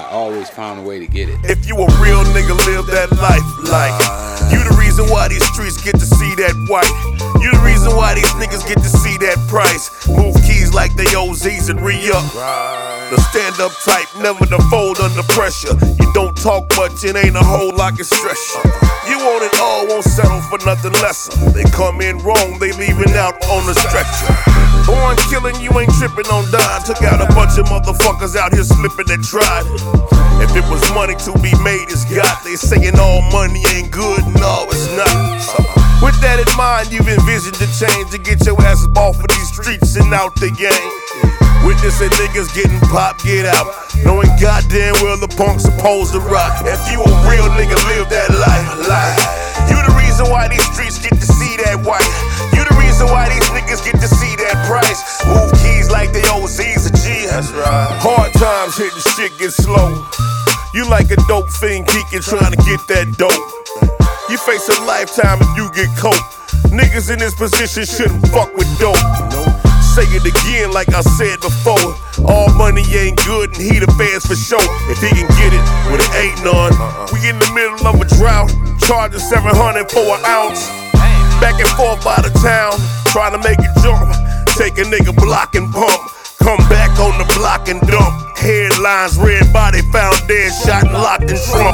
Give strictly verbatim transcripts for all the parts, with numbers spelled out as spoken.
I always found a way to get it. If you a real nigga, live that life like you the reason why these streets get to see that white. You the reason why these niggas get to see that price. Move keys like they O Z's and re-up. The stand-up type, never to fold under pressure. You don't talk much, it ain't a whole lot can stress you. You want it all, won't settle for nothing lesser. They come in wrong, they leaving out on the stretcher. Born killing, you ain't tripping on dime. Took out a bunch of motherfuckers out here slipping that tried. If it was money to be made, it's got. They saying all money ain't good, no it's not. With that in mind, you've envisioned the change to get your ass up off of these streets and out the game. Witnessing niggas getting popped, get out. Knowing goddamn well the punk's supposed to rock. If you a real nigga, live that life, life. You the reason why these streets get to see that white. You the reason why these niggas get to see that price. Move keys like they O Z's a G. That's right. Hard times hitting shit get slow. You like a dope fiend geeking trying to get that dope. You face a lifetime if you get coke. Niggas in this position shouldn't fuck with dope. Say it again like I said before. All money ain't good and he the fans for sure. If he can get it with an eight none. We in the middle of a drought, charging seven hundred for an ounce. Back and forth by the town, trying to make it jump. Take a nigga block and pump. Come back on the block and dump. Headlines, red body found dead, shot and locked in trunk.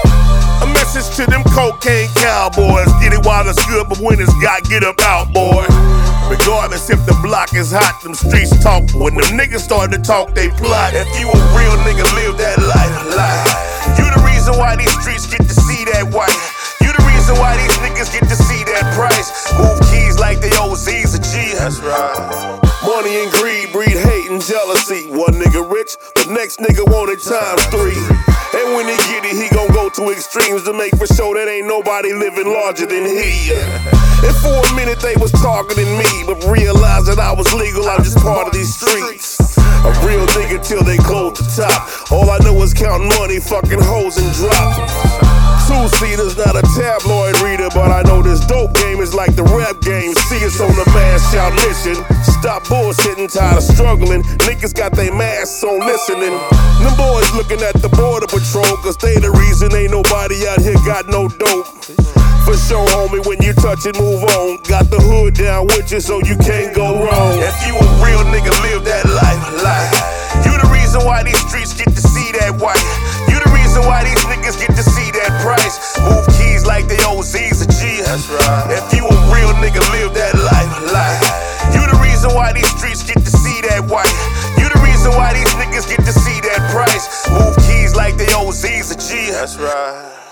A message to them cocaine cowboys. Get it while it's good, but when it's got, get up out, boy. Regardless if the block is hot, them streets talk. When them niggas start to talk, they plot. If you a real nigga, live that life, life. You the reason why these streets get to see that white. You the reason why these niggas get to see that price. Move keys like they O Z's a G. That's right. Money and greed breed hate and jealousy. One nigga rich, the next nigga want it times three. And when he get it, he gon' go to extremes to make for sure that ain't nobody living larger than he. And for a minute they was targeting me, but realized that I was legal, I'm just part of these streets. A real nigga till they close the top. All I know is counting money, fucking hoes and drop. Two-seaters, not a tabloid reader, but I know this dope game is like the rap game. See us on the mass shout mission. Stop bullshitting, tired of struggling. Niggas got they masks on listening. Them boys looking at the border patrol, cause they the reason ain't nobody out here got no dope. For sure, homie, when you touch it, move on. Got the hood down with you so you can't go wrong. If you a real nigga, live that life, life. You the reason why these streets get to see that white. You the reason why these niggas get to see that price. Move keys like they O Z's a G. That's right. If you a real nigga, live that life, life. You the reason why these streets get to see that white. You the reason why these niggas get to see that price. Move keys like they O Z's a G. That's right.